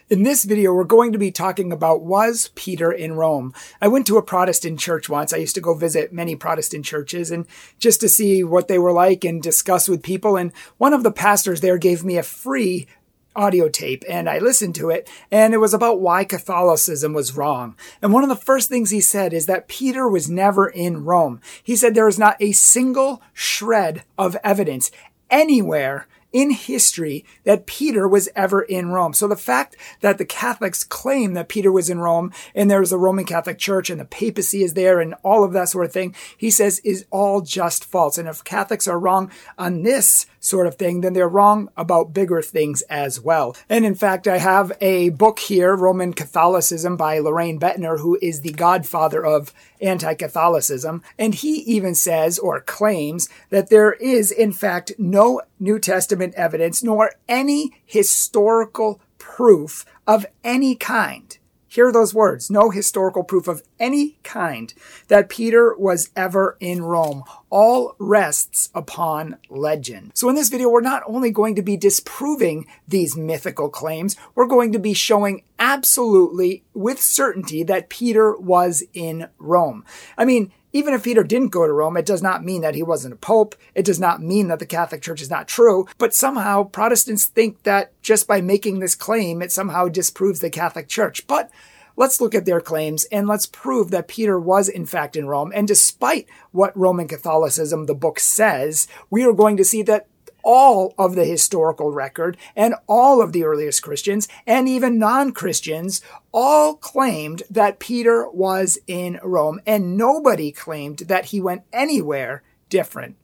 In this video, we're going to be talking about, was Peter in Rome? I went to a Protestant church once. I used to go visit many Protestant churches and just to see what they were like and discuss with people. And one of the pastors there gave me a free audio tape and I listened to it, and it was about why Catholicism was wrong. And one of the first things he said is that Peter was never in Rome. He said there is not a single shred of evidence anywhere in history that Peter was ever in Rome. So the fact that the Catholics claim that Peter was in Rome and there's a Roman Catholic Church and the papacy is there and all of that sort of thing, he says is all just false. And if Catholics are wrong on this sort of thing, then they're wrong about bigger things as well. And in fact, I have a book here, Roman Catholicism by Loraine Boettner, who is the godfather of anti-Catholicism. And he even says or claims that there is, in fact, no New Testament evidence nor any historical proof of any kind. Hear those words, no historical proof of any kind that Peter was ever in Rome. All rests upon legend. So in this video, we're not only going to be disproving these mythical claims, we're going to be showing absolutely with certainty that Peter was in Rome. I mean, even if Peter didn't go to Rome, it does not mean that he wasn't a pope. It does not mean that the Catholic Church is not true. But somehow Protestants think that just by making this claim, it somehow disproves the Catholic Church. But let's look at their claims and let's prove that Peter was in fact in Rome. And despite what Roman Catholicism, the book, says, we are going to see that all of the historical record and all of the earliest Christians and even non-Christians all claimed that Peter was in Rome, and nobody claimed that he went anywhere different.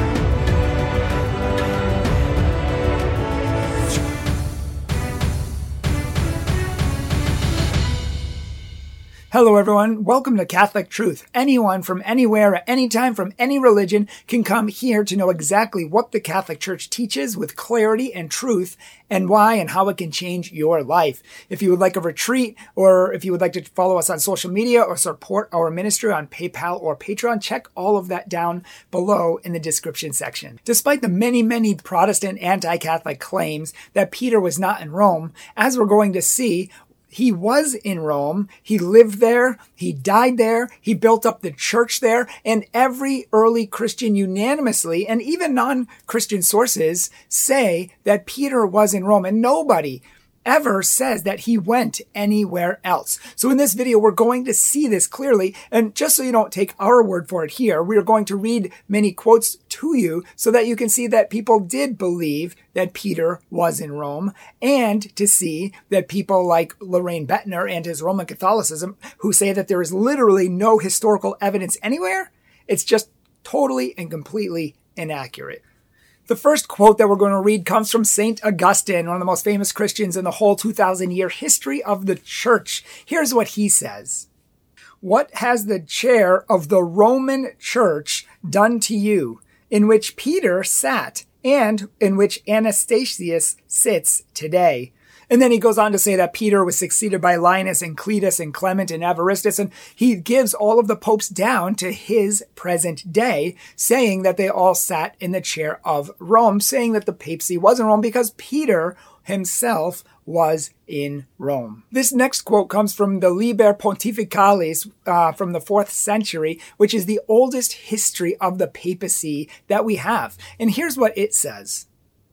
Hello everyone, welcome to Catholic Truth. Anyone from anywhere at any time from any religion can come here to know exactly what the Catholic Church teaches with clarity and truth and why and how it can change your life. If you would like a retreat or if you would like to follow us on social media or support our ministry on PayPal or Patreon, check all of that down below in the description section. Despite the many Protestant anti-Catholic claims that Peter was not in Rome, as we're going to see, he was in Rome, he lived there, he died there, he built up the church there, and every early Christian unanimously, and even non-Christian sources, say that Peter was in Rome, and nobody ever says that he went anywhere else. So in this video, we're going to see this clearly, and just so you don't take our word for it here, we're going to read many quotes to you so that you can see that people did believe that Peter was in Rome, and to see that people like Loraine Boettner and his Roman Catholicism, who say that there is literally no historical evidence anywhere, it's just totally and completely inaccurate. The first quote that we're going to read comes from St. Augustine, one of the most famous Christians in the whole 2,000-year history of the church. Here's what he says. What has the chair of the Roman Church done to you, in which Peter sat and in which Anastasius sits today? And then he goes on to say that Peter was succeeded by Linus and Cletus and Clement and Evaristus, and he gives all of the popes down to his present day, saying that they all sat in the chair of Rome, saying that the papacy was in Rome because Peter himself was in Rome. This next quote comes from the Liber Pontificalis from the 4th century, which is the oldest history of the papacy that we have. And here's what it says.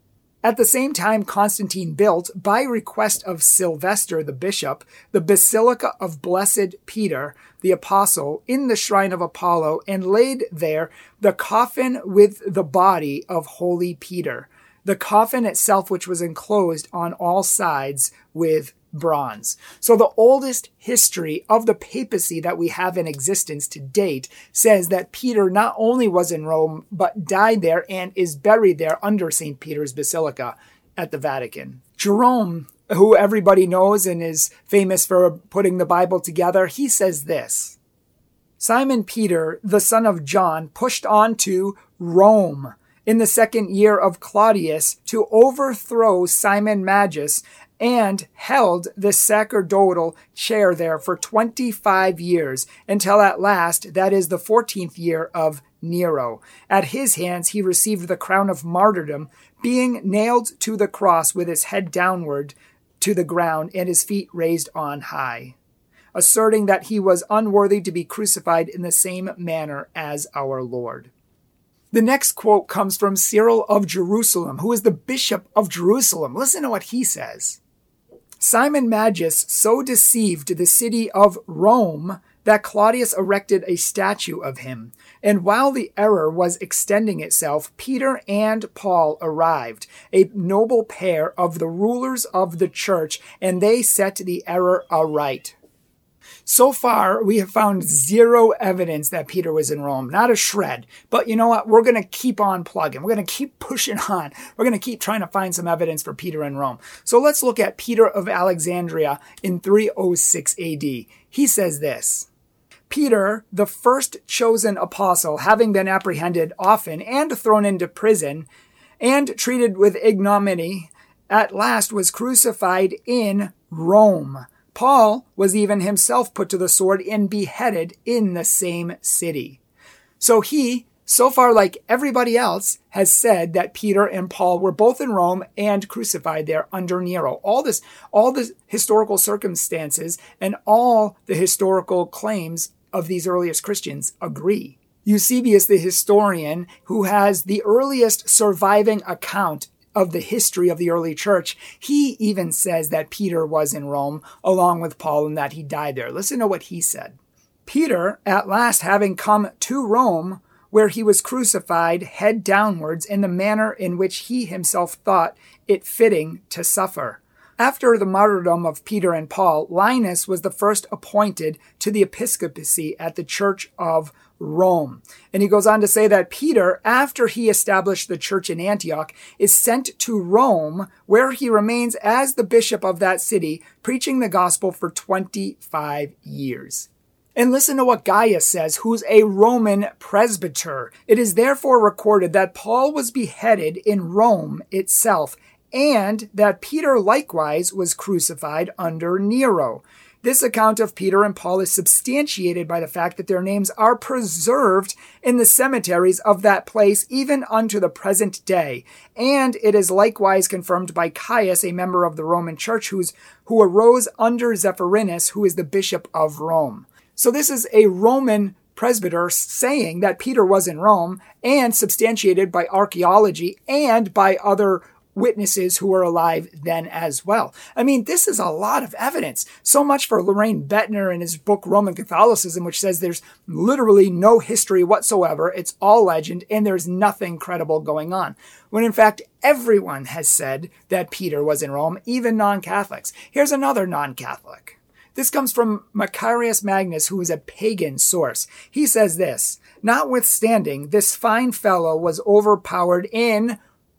At the same time, Constantine built, by request of Sylvester the bishop, the Basilica of Blessed Peter, the apostle, in the shrine of Apollo, and laid there the coffin with the body of Holy Peter, the coffin itself which was enclosed on all sides with bronze. So the oldest history of the papacy that we have in existence to date says that Peter not only was in Rome, but died there and is buried there under St. Peter's Basilica at the Vatican. Jerome, who everybody knows and is famous for putting the Bible together, he says this. Simon Peter, the son of John, pushed on to Rome in the 2nd year of Claudius to overthrow Simon Magus and held the sacerdotal chair there for 25 years until at last, that is the 14th year of Nero. At his hands he received the crown of martyrdom, being nailed to the cross with his head downward, to the ground and his feet raised on high, asserting that he was unworthy to be crucified in the same manner as our Lord. The next quote comes from Cyril of Jerusalem, who is the Bishop of Jerusalem. Listen to what he says. Simon Magus so deceived the city of Rome that Claudius erected a statue of him. And while the error was extending itself, Peter and Paul arrived, a noble pair of the rulers of the church, and they set the error aright. So far, we have found zero evidence that Peter was in Rome, not a shred. But you know what? We're going to keep on plugging. We're going to keep pushing on. We're going to keep trying to find some evidence for Peter in Rome. So let's look at Peter of Alexandria in 306 AD. He says this: Peter, the first chosen apostle, having been apprehended often and thrown into prison and treated with ignominy, at last was crucified in Rome. Paul was even himself put to the sword and beheaded in the same city. So he, so far like everybody else, has said that Peter and Paul were both in Rome and crucified there under Nero. All the historical circumstances and all the historical claims of these earliest Christians agree. Eusebius, the historian, who has the earliest surviving account of the history of the early church, he even says that Peter was in Rome along with Paul and that he died there. Listen to what he said. Peter, at last having come to Rome, where he was crucified head downwards in the manner in which he himself thought it fitting to suffer. After the martyrdom of Peter and Paul, Linus was the first appointed to the episcopacy at the Church of Rome. And he goes on to say that Peter, after he established the church in Antioch, is sent to Rome, where he remains as the bishop of that city, preaching the gospel for 25 years. And listen to what Gaius says, who's a Roman presbyter. It is therefore recorded that Paul was beheaded in Rome itself, and that Peter likewise was crucified under Nero. This account of Peter and Paul is substantiated by the fact that their names are preserved in the cemeteries of that place even unto the present day. And it is likewise confirmed by Caius, a member of the Roman Church who arose under Zephyrinus, who is the Bishop of Rome. So this is a Roman presbyter saying that Peter was in Rome, and substantiated by archaeology and by other witnesses who were alive then as well. I mean, this is a lot of evidence. So much for Loraine Bettner in his book Roman Catholicism, which says there's literally no history whatsoever. It's all legend and there's nothing credible going on. When in fact, everyone has said that Peter was in Rome, even non-Catholics. Here's another non-Catholic. This comes from Macarius Magnus, who is a pagan source. He says this: notwithstanding, this fine fellow was overpowered in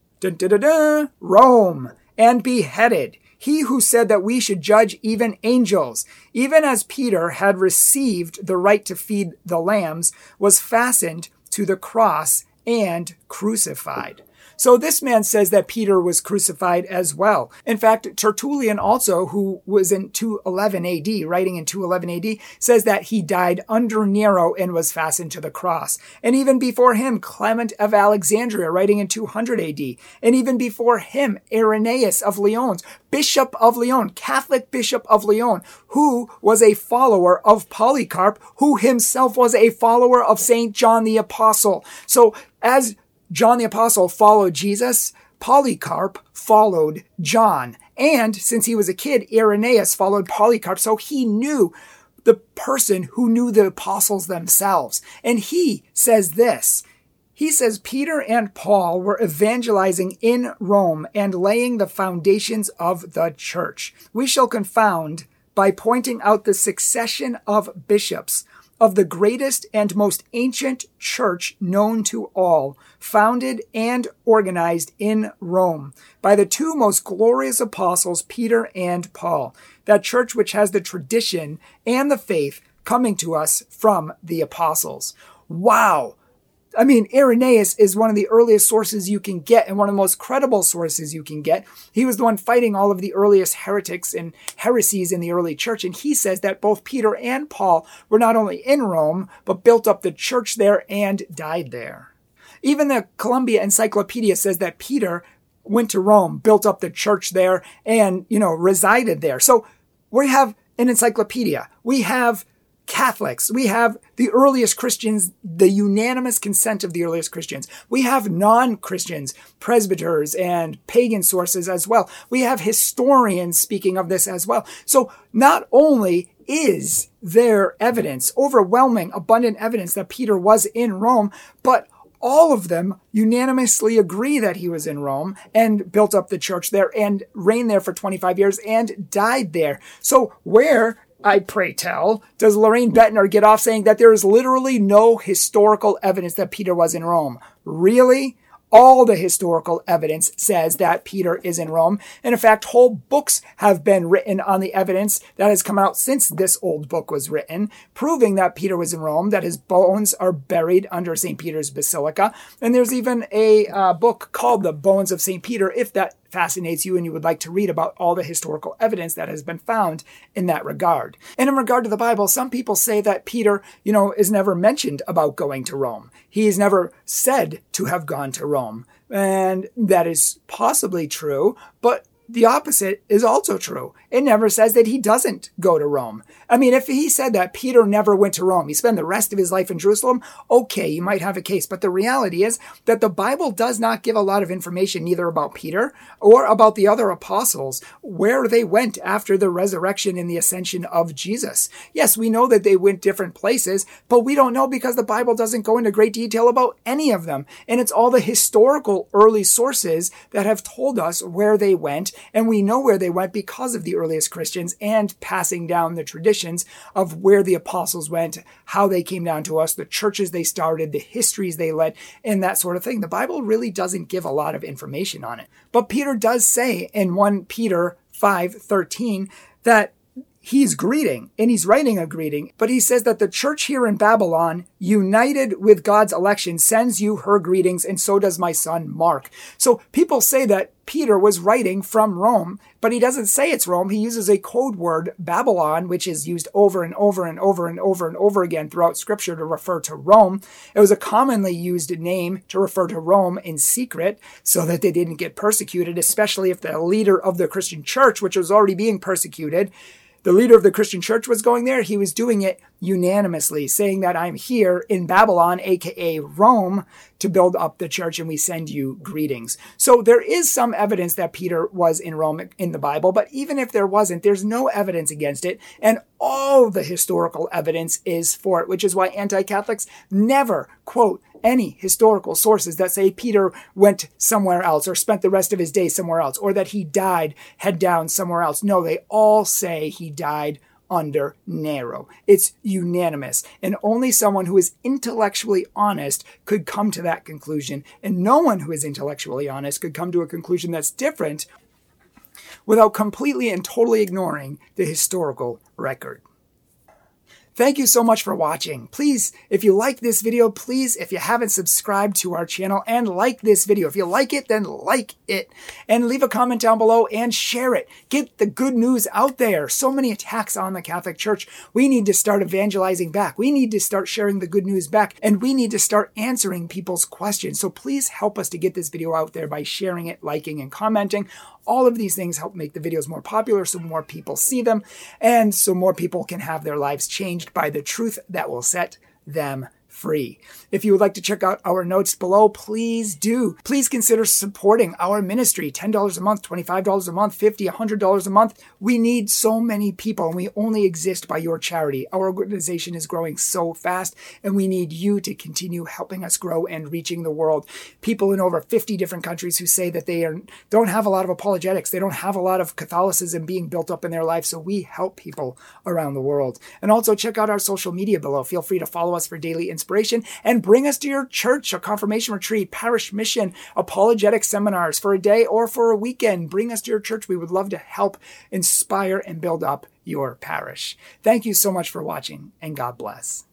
Rome, and beheaded. He who said that we should judge even angels, even as Peter had received the right to feed the lambs, was fastened to the cross and crucified. So this man says that Peter was crucified as well. In fact, Tertullian also, who was in 211 AD, writing in 211 AD, says that he died under Nero and was fastened to the cross. And even before him, Clement of Alexandria, writing in 200 AD. And even before him, Irenaeus of Lyons, Bishop of Lyon, Catholic Bishop of Lyon, who was a follower of Polycarp, who himself was a follower of St. John the Apostle. So as John the Apostle followed Jesus, Polycarp followed John. And since he was a kid, Irenaeus followed Polycarp. So he knew the person who knew the apostles themselves. And he says this. He says Peter and Paul were evangelizing in Rome and laying the foundations of the church. We shall confound by pointing out the succession of bishops of the greatest and most ancient church known to all, founded and organized in Rome by the two most glorious apostles, Peter and Paul, that church which has the tradition and the faith coming to us from the apostles. Wow! I mean, Irenaeus is one of the earliest sources you can get and one of the most credible sources you can get. He was the one fighting all of the earliest heretics and heresies in the early church. And he says that both Peter and Paul were not only in Rome, but built up the church there and died there. Even the Columbia Encyclopedia says that Peter went to Rome, built up the church there, and, resided there. So we have an encyclopedia. We have Catholics. We have the earliest Christians, the unanimous consent of the earliest Christians. We have non-Christians, presbyters, and pagan sources as well. We have historians speaking of this as well. So not only is there evidence, overwhelming, abundant evidence that Peter was in Rome, but all of them unanimously agree that he was in Rome and built up the church there and reigned there for 25 years and died there. So where, I pray tell, does Loraine Boettner get off saying that there is literally no historical evidence that Peter was in Rome? Really? All the historical evidence says that Peter is in Rome. And in fact, whole books have been written on the evidence that has come out since this old book was written, proving that Peter was in Rome, that his bones are buried under St. Peter's Basilica. And there's even a book called The Bones of St. Peter, if that fascinates you and you would like to read about all the historical evidence that has been found in that regard. And in regard to the Bible, some people say that Peter, is never mentioned about going to Rome. He is never said to have gone to Rome. And that is possibly true, but the opposite is also true. It never says that he doesn't go to Rome. I mean, if he said that Peter never went to Rome, he spent the rest of his life in Jerusalem, okay, you might have a case. But the reality is that the Bible does not give a lot of information neither about Peter or about the other apostles, where they went after the resurrection and the ascension of Jesus. Yes, we know that they went different places, but we don't know because the Bible doesn't go into great detail about any of them. And it's all the historical early sources that have told us where they went. And we know where they went because of the earliest Christians and passing down the traditions of where the apostles went, how they came down to us, the churches they started, the histories they led, and that sort of thing. The Bible really doesn't give a lot of information on it. But Peter does say in 1 Peter 5:13 that he's greeting, and he's writing a greeting, but he says that the church here in Babylon, united with God's election, sends you her greetings, and so does my son Mark. So people say that Peter was writing from Rome, but he doesn't say it's Rome. He uses a code word, Babylon, which is used over and over and over and over and over again throughout Scripture to refer to Rome. It was a commonly used name to refer to Rome in secret so that they didn't get persecuted, especially if the leader of the Christian church, which was already being persecuted, the leader of the Christian church was going there. He was doing it unanimously, saying that I'm here in Babylon, aka Rome, to build up the church, and we send you greetings. So there is some evidence that Peter was in Rome in the Bible, but even if there wasn't, there's no evidence against it, and all the historical evidence is for it, which is why anti-Catholics never quote any historical sources that say Peter went somewhere else or spent the rest of his days somewhere else or that he died head down somewhere else. No, they all say he died under Nero. It's unanimous. And only someone who is intellectually honest could come to that conclusion. And no one who is intellectually honest could come to a conclusion that's different without completely and totally ignoring the historical record. Thank you so much for watching. Please, if you like this video, please, if you haven't subscribed to our channel and like this video, if you like it, then like it and leave a comment down below and share it. Get the good news out there. So many attacks on the Catholic Church. We need to start evangelizing back. We need to start sharing the good news back, and we need to start answering people's questions. So please help us to get this video out there by sharing it, liking, and commenting. All of these things help make the videos more popular so more people see them and so more people can have their lives changed by the truth that will set them free. If you would like to check out our notes below, please do. Please consider supporting our ministry. $10 a month, $25 a month, $50, $100 a month. We need so many people, and we only exist by your charity. Our organization is growing so fast, and we need you to continue helping us grow and reaching the world. People in over 50 different countries who say that they don't have a lot of apologetics. They don't have a lot of Catholicism being built up in their life, so we help people around the world. And also check out our social media below. Feel free to follow us for daily inspiration and bring us to your church, a confirmation retreat, parish mission, apologetic seminars for a day or for a weekend. Bring us to your church. We would love to help inspire and build up your parish. Thank you so much for watching, and God bless.